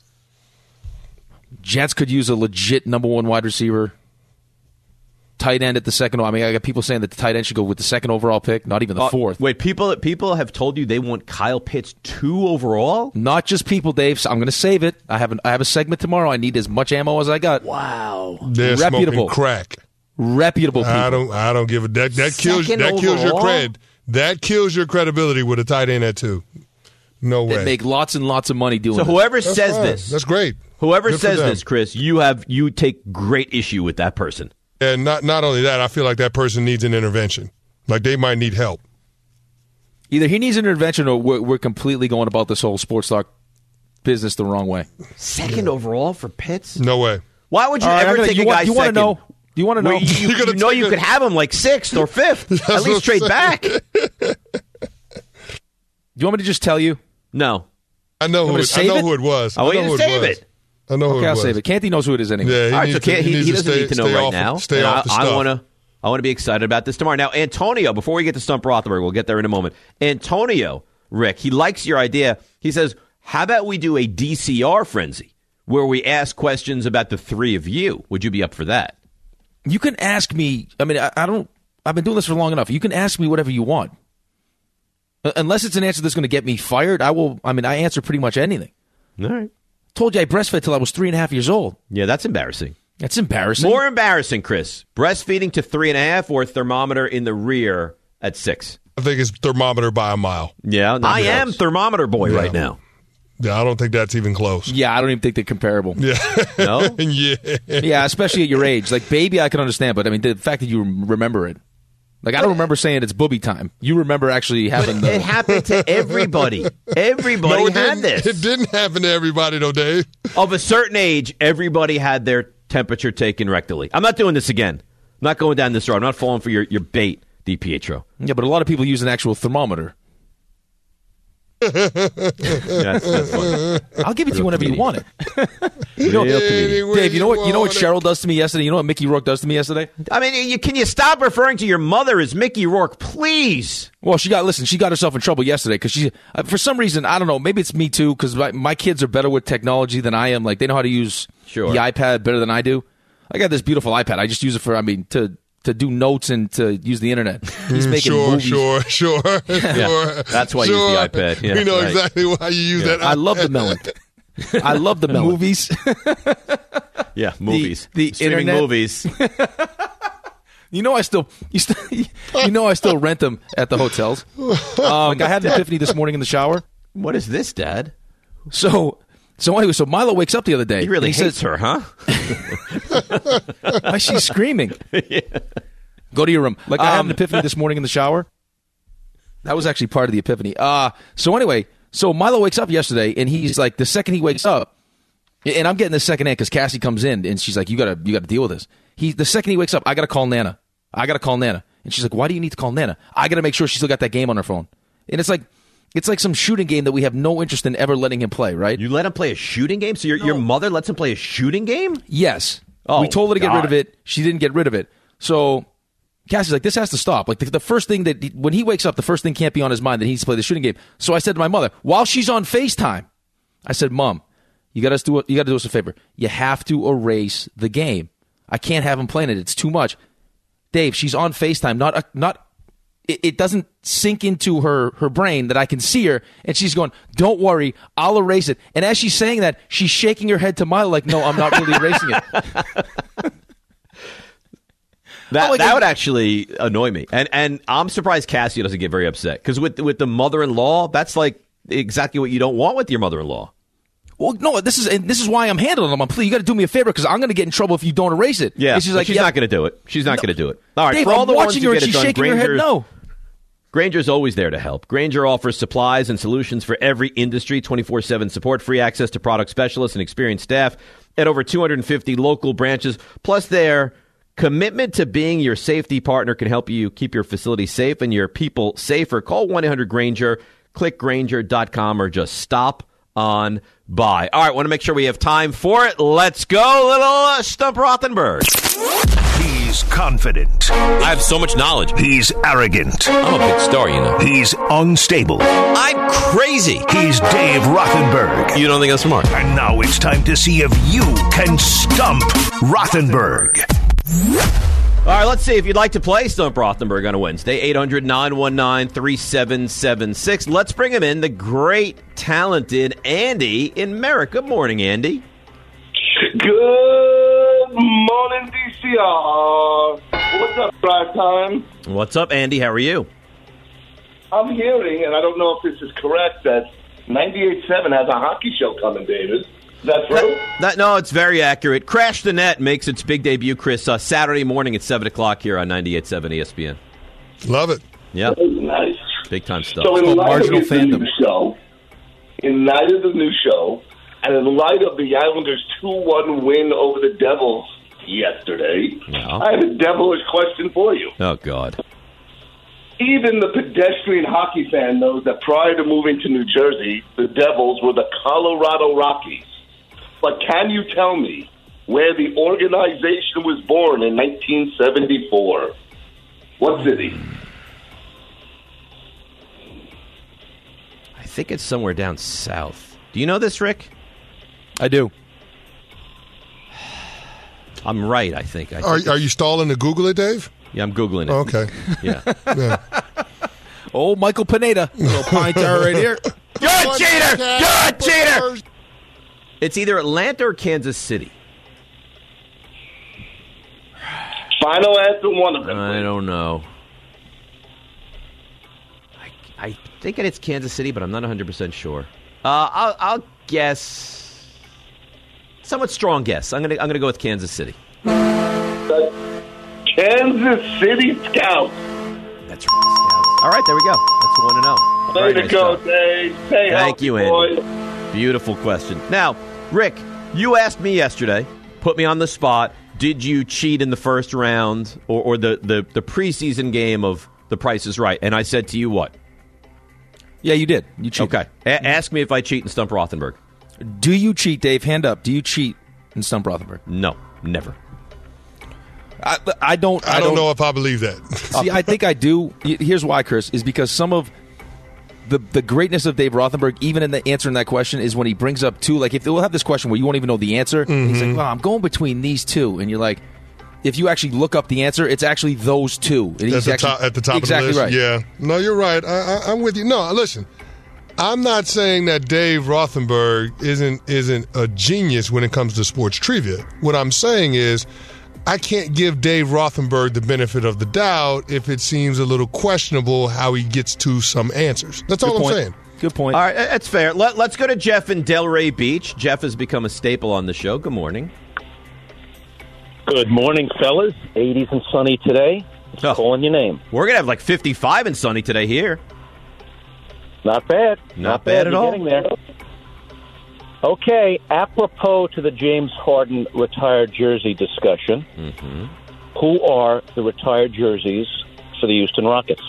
Jets could use a legit number one wide receiver. Tight end at the second. I mean, I got people saying that the tight end should go with the second overall pick, not even the Uh, fourth. Wait, people people have told you they want Kyle Pitts two overall? Not just people, Dave. So I'm going to save it. I have an, I have a segment tomorrow. I need as much ammo as I got. Wow. They're Reputable. smoking crack. Reputable people. I don't. I don't give a that. That kills. Second That kills your overall? cred. That kills your credibility with a tight end at two. No They way. make lots and lots of money doing So it. whoever That's says fine. this, That's great. whoever Good for says them. this, Chris, you have you take great issue with that person. And not not only that, I feel like that person needs an intervention. Like they might need help. Either he needs an intervention or we're, we're completely going about this whole sports talk business the wrong way. Second overall for Pitts? No way. Why would you All right, I'm ever gonna- take you a want- guy you wanna second? know- Do you want to know? Well, you, You're gonna you know take you a- could have him like sixth or fifth. At what least trade I'm back. saying. Do you want me to just tell you? No. I know who want me it, to I save know it? who it was. I want know you who to save was. it. I know who Okay, it I'll was. save it. Canty knows who it is anyway. Yeah, he All right, needs so to, can't, he, needs he to doesn't stay, need to know stay right off, now. Stay and off the I, stuff. I want to. I want to be excited about this tomorrow. Now, Antonio, before we get to Stump Rothenberg, we'll get there in a moment. Antonio, Rick, he likes your idea. He says, how about we do a D C R frenzy where we ask questions about the three of you? Would you be up for that? You can ask me. I mean, I, I don't. I've been doing this for long enough. You can ask me whatever you want, Uh, unless it's an answer that's going to get me fired. I will. I mean, I answer pretty much anything. All right. Told you I breastfed till I was three and a half years old. Yeah, that's embarrassing. That's embarrassing. More embarrassing, Chris. Breastfeeding to three and a half or thermometer in the rear at six? I think it's thermometer by a mile. Yeah, I am thermometer boy Yeah. right now. Yeah, I don't think that's even close. Yeah, I don't even think they're comparable. Yeah. No? yeah. Yeah, especially at your age. Like baby, I can understand, but I mean the fact that you remember it. Like I don't remember saying it's booby time. You remember actually having the. It happened to everybody. Everybody No, it had didn't. this. It didn't happen to everybody, though, Dave. Of a certain age, everybody had their temperature taken rectally. I'm not doing this again. I'm not going down this road. I'm not falling for your, your bait, DiPietro. Yeah, but a lot of people use an actual thermometer. That's, that's funny. I'll give it to you whenever you want it. You know, Anywhere Dave, you know what? You know what want it. Cheryl does to me yesterday. You know what Mickey Rourke does to me yesterday. I mean, you, can you stop referring to your mother as Mickey Rourke, please? Well, she got listen. She got herself in trouble yesterday because she, uh, for some reason, I don't know. Maybe it's me too because my, my kids are better with technology than I am. Like they know how to use Sure. the iPad better than I do. I got this beautiful iPad. I just use it for, I mean, to to do notes and to use the internet. He's Mm, making sure, movies. sure, sure, sure. that's why you use the iPad. Yeah, we know right. exactly why you use that. I love the melon. I love the melon. Movies. Yeah, movies. the Streaming internet. movies. You know, I still, you still, you know, I still rent them at the hotels. Um, like I had an epiphany this morning in the shower. What is this, Dad? So, so anyway, so Milo wakes up the other day. He really and he hates says, her, huh? Why she's screaming? Go to your room. Like I had Um, an epiphany this morning in the shower. That was actually part of the epiphany. Uh so anyway, so Milo wakes up yesterday, and he's like, the second he wakes up, and I'm getting the second hand because Cassie comes in, and she's like, you gotta, you gotta deal with this. He, the second he wakes up, I gotta call Nana. I gotta call Nana, and she's like, why do you need to call Nana? I gotta make sure she still got that game on her phone. And it's like, it's like some shooting game that we have no interest in ever letting him play, right? You let him play a shooting game? So your your mother lets him play a shooting game? Yes. Oh, we told her to get God. rid of it. She didn't get rid of it. So Cassie's like, this has to stop. Like, the, the first thing that, he, when he wakes up, the first thing can't be on his mind that he needs to play the shooting game. So I said to my mother, while she's on FaceTime, I said, Mom, you got to do you got to do us a favor. You have to erase the game. I can't have him playing it. It's too much. Dave, she's on FaceTime. Not a, not. It, it doesn't sink into her her brain that I can see her, and she's going, "Don't worry, I'll erase it." And as she's saying that, she's shaking her head to Milo like, "No, I'm not really erasing it." That like, that would actually annoy me, and and I'm surprised Cassie doesn't get very upset because with with the mother-in-law, that's like exactly what you don't want with your mother-in-law. Well, no, this is and this is why I'm handling them. I'm please, you got to do me a favor because I'm going to get in trouble if you don't erase it. Yeah, and she's like, she's yeah. not going to do it. She's not No. going to do it. All right, Dave, for all I'm the ones watching who her get and it she's done, shaking her head Granger- no. Granger's always there to help. Granger offers supplies and solutions for every industry, twenty-four seven support, free access to product specialists and experienced staff at over two hundred fifty local branches. Plus, their commitment to being your safety partner can help you keep your facility safe and your people safer. Call one eight hundred Granger, click Granger dot com, or just stop on by. All right, want to make sure we have time for it. Let's go, little uh, Stump Rothenberg. He's confident. I have so much knowledge. He's arrogant. I'm a big star, you know. He's unstable. I'm crazy. He's Dave Rothenberg. You don't think that's smart? And now it's time to see if you can stump Rothenberg. All right, let's see if you'd like to play Stump Rothenberg on a Wednesday. eight hundred nine one nine three seven seven six. Let's bring him in, the great, talented Andy in Merrick. Good morning, Andy. Good morning, D C R. What's up, Drive Time? What's up, Andy? How are you? I'm hearing, and I don't know if this is correct, that ninety-eight point seven has a hockey show coming, David. Is that true? That, that, no, it's very accurate. Crash the Net makes its big debut, Chris, uh, Saturday morning at seven o'clock here on ninety-eight point seven E S P N. Love it. Yeah. Nice. Big time stuff. So in light marginal of the fandom. new show, in light of the new show, and in light of the Islanders' two one win over the Devils yesterday, Yeah. I have a devilish question for you. Oh, God. Even the pedestrian hockey fan knows that prior to moving to New Jersey, the Devils were the Colorado Rockies. But can you tell me where the organization was born in nineteen seventy-four? What city? I think it's somewhere down south. Do you know this, Rick? I do. I'm right, I think. I Are, think are you stalling to Google it, Dave? Yeah, I'm Googling it. Oh, okay. Yeah. Yeah. Oh, Michael Pineda. Little pine tar right here. You're a cheater! You're a cheater! It's either Atlanta or Kansas City. Final answer, one of them. I don't know. I, I think it's Kansas City, but I'm not one hundred percent sure. Uh, I'll, I'll guess. Somewhat strong guess. I'm gonna I'm gonna go with Kansas City. The Kansas City Scouts. That's right, Scouts. All right, there we go. That's one to know. Way Very to nice go, job. Dave. Stay Thank healthy, you, boys. Andy. Beautiful question. Now, Rick, you asked me yesterday, put me on the spot. Did you cheat in the first round or, or the, the, the preseason game of The Price is Right? And I said to you what? Yeah, you did. You cheated. Okay. A- ask me if I cheat in Stump Rothenberg. Do you cheat, Dave? Hand up. Do you cheat in Stump Rothenberg? No, never. I, I don't. I, don't, know if I believe that. See, I think I do. Y- Here's why, Chris, is because some of the the greatness of Dave Rothenberg, even in the answering that question, is when he brings up two. Like, if we'll have this question where you won't even know the answer, and he's like, "Well, I'm going between these two," and you're like, if you actually look up the answer, it's actually those two. And At he's the, actually, top, at the top exactly of the right. list, yeah. No, you're right. I, I, I'm with you. No, listen. I'm not saying that Dave Rothenberg isn't isn't a genius when it comes to sports trivia. What I'm saying is, I can't give Dave Rothenberg the benefit of the doubt if it seems a little questionable how he gets to some answers. That's all Good I'm point. saying. Good point. All right, that's fair. Let, let's go to Jeff in Delray Beach. Jeff has become a staple on the show. Good morning. Good morning, fellas. eighties and sunny today. Oh. Calling your name. We're going to have like fifty-five and sunny today here. Not bad. Not, Not bad, at You're all. Getting there. Okay, apropos to the James Harden retired jersey discussion, Mm-hmm. who are the retired jerseys for the Houston Rockets?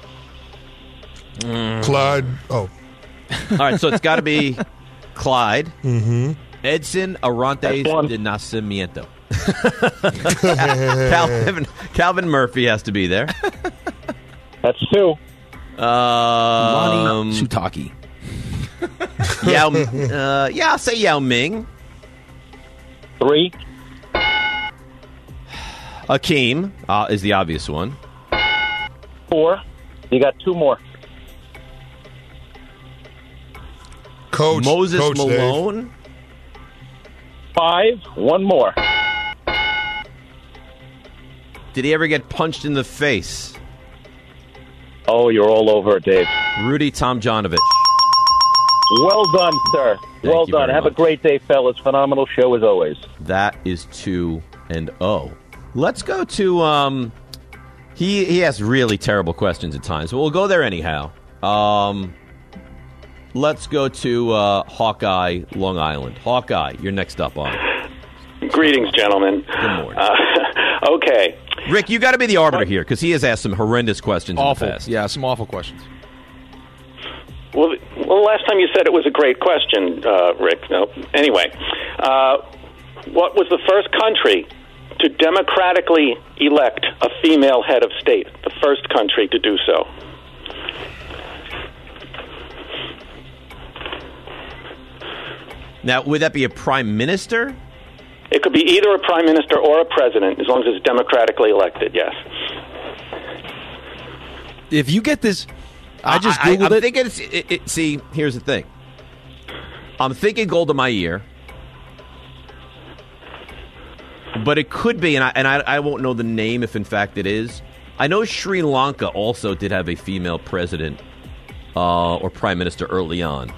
Mm. Clyde. Oh. All right, so it's got to be Clyde, Mm-hmm. Edson Arantes That's one. de Nacimiento. Calvin, Calvin Murphy has to be there. That's two. Um, Lonnie Sutaki. Yao, uh, yeah, I'll say Yao Ming. Three. Akeem uh, is the obvious one. Four. You got two more. Coach Moses Coach Malone. Dave. Five. One more. Did he ever get punched in the face? Oh, you're all over it, Dave. Rudy Tomjanovich. Well done, sir. Thank well you done. very Have much. a great day, fellas. Phenomenal show as always. That is two and oh. Let's go to um. He he has really terrible questions at times, but we'll go there anyhow. Um. Let's go to uh, Hawkeye, Long Island. Hawkeye, you're next up on. Greetings, gentlemen. Good morning. Uh, okay. Rick, you got to be the arbiter here because he has asked some horrendous questions Awful. in the past. Yeah, some awful questions. Well, well, last time you said it was a great question, uh, Rick. No. Anyway, uh, what was the first country to democratically elect a female head of state? The first country to do so. Now, would that be a prime minister? It could be either a prime minister or a president, as long as it's democratically elected, yes. If you get this, I just I, Googled I'm it. Thinking it's, it, it. See, here's the thing. I'm thinking Golda Meir, but it could be, and I and I, I won't know the name if in fact it is. I know Sri Lanka also did have a female president uh, or prime minister early on,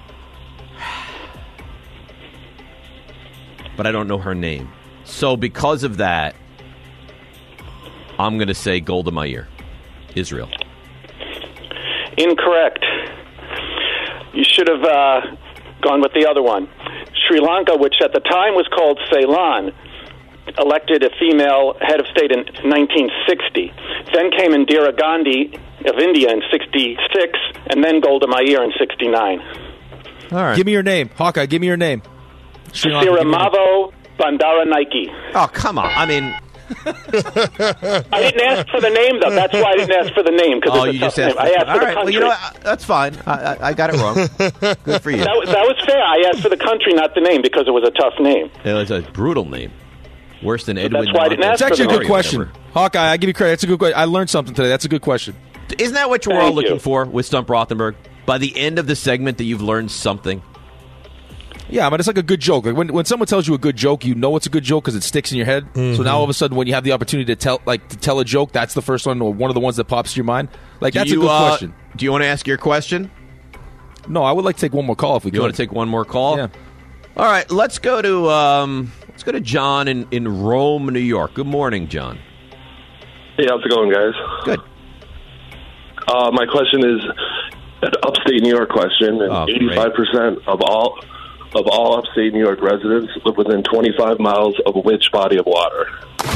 but I don't know her name. So because of that, I'm going to say Golda Meir, Israel. Incorrect. You should have uh, gone with the other one. Sri Lanka, which at the time was called Ceylon, elected a female head of state in nineteen sixty. Then came Indira Gandhi of India in sixty-six, and then Golda Meir in sixty-nine. All right. Give me your name. Hawkeye, give me your name. Sri Lanka, give me your name. Sirimavo Bandaranaike. Oh, come on. I mean... I didn't ask for the name, though. That's why I didn't ask for the name. Oh, it's you a just tough asked. name. I asked All for the right. country. Well, you know what? That's fine. I, I, I got it wrong. Good for you. That was, that was fair. I asked for the country, not the name, because it was a tough name. It was a brutal name. Worse than Edwin. That's why I didn't ask It's for actually the a good name. question. Hawkeye, I give you credit. That's a good question. I learned something today. That's a good question. Isn't that what you were Thank all looking you. for with Stump Rothenberg? By the end of the segment that you've learned something? Yeah, but it's like a good joke. Like when when someone tells you a good joke, you know it's a good joke because it sticks in your head. Mm-hmm. So now all of a sudden, when you have the opportunity to tell like to tell a joke, that's the first one or one of the ones that pops to your mind. Like Do that's you, a good uh, question. Do you want to ask your question? No, I would like to take one more call if we You could. want to take one more call? Yeah. All right, let's go to um, let's go to John in, in Rome, New York. Good morning, John. Hey, how's it going, guys? Good. Uh, my question is an upstate New York question, and Oh, great. eighty-five percent of all of all upstate New York residents live within twenty-five miles of which body of water?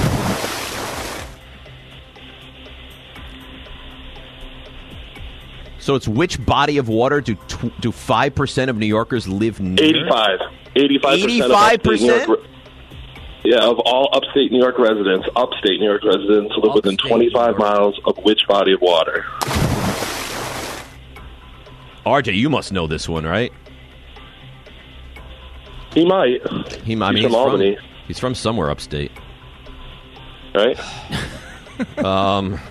So it's which body of water do tw- do five percent of New Yorkers live near? eighty-five. eighty-five percent of eighty-five upstate New York percent? re- Yeah, of all upstate New York residents, upstate New York residents live within Upstate twenty-five New York. miles of which body of water? R J, you must know this one, right? He might. He, I mean, He's he's from Albany. From, he's from somewhere upstate. Right? Um,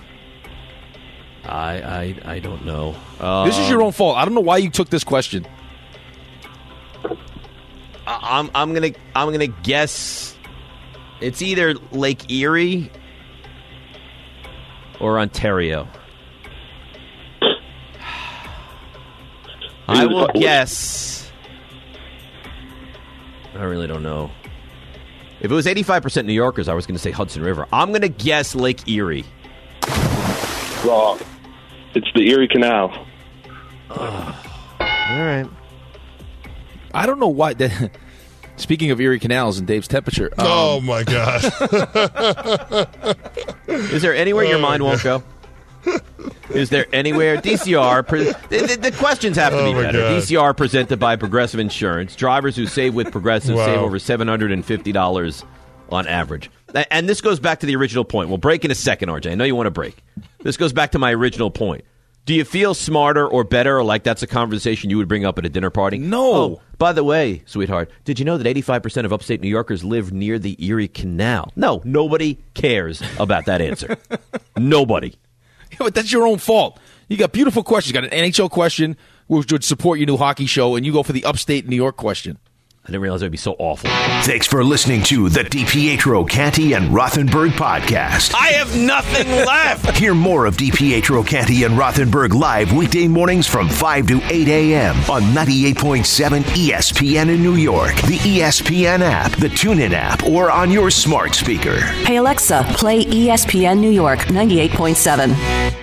I I I don't know. Um, This is your own fault. I don't know why you took this question. I, I'm I'm gonna I'm gonna guess it's either Lake Erie or Ontario. I will guess. I really don't know. If it was eighty-five percent New Yorkers, I was going to say Hudson River. I'm going to guess Lake Erie. Wrong. It's the Erie Canal. All right. I don't know why. That, speaking of Erie canals and Dave's temperature. Um, Oh, my God. Is there anywhere your mind won't go? Is there anywhere? D C R. Pre- the, the, the questions have to Oh be my better. God. D C R presented by Progressive Insurance. Drivers who save with Progressive Wow. save over seven hundred fifty dollars on average. And this goes back to the original point. We'll break in a second, R J. I know you want to break. This goes back to my original point. Do you feel smarter or better, or like that's a conversation you would bring up at a dinner party? No. Oh, by the way, sweetheart, did you know that eighty-five percent of upstate New Yorkers live near the Erie Canal? No, nobody cares about that answer. Nobody. Yeah, but that's your own fault. You got beautiful questions. You got an N H L question, which would support your new hockey show, and you go for the upstate New York question. I didn't realize it would be so awful. Thanks for listening to the DiPietro, Canty, and Rothenberg podcast. I have nothing left. Hear more of DiPietro, Canty, and Rothenberg live weekday mornings from five to eight a.m. on ninety-eight point seven E S P N in New York, the E S P N app, the TuneIn app, or on your smart speaker. Hey Alexa, play E S P N New York ninety-eight point seven.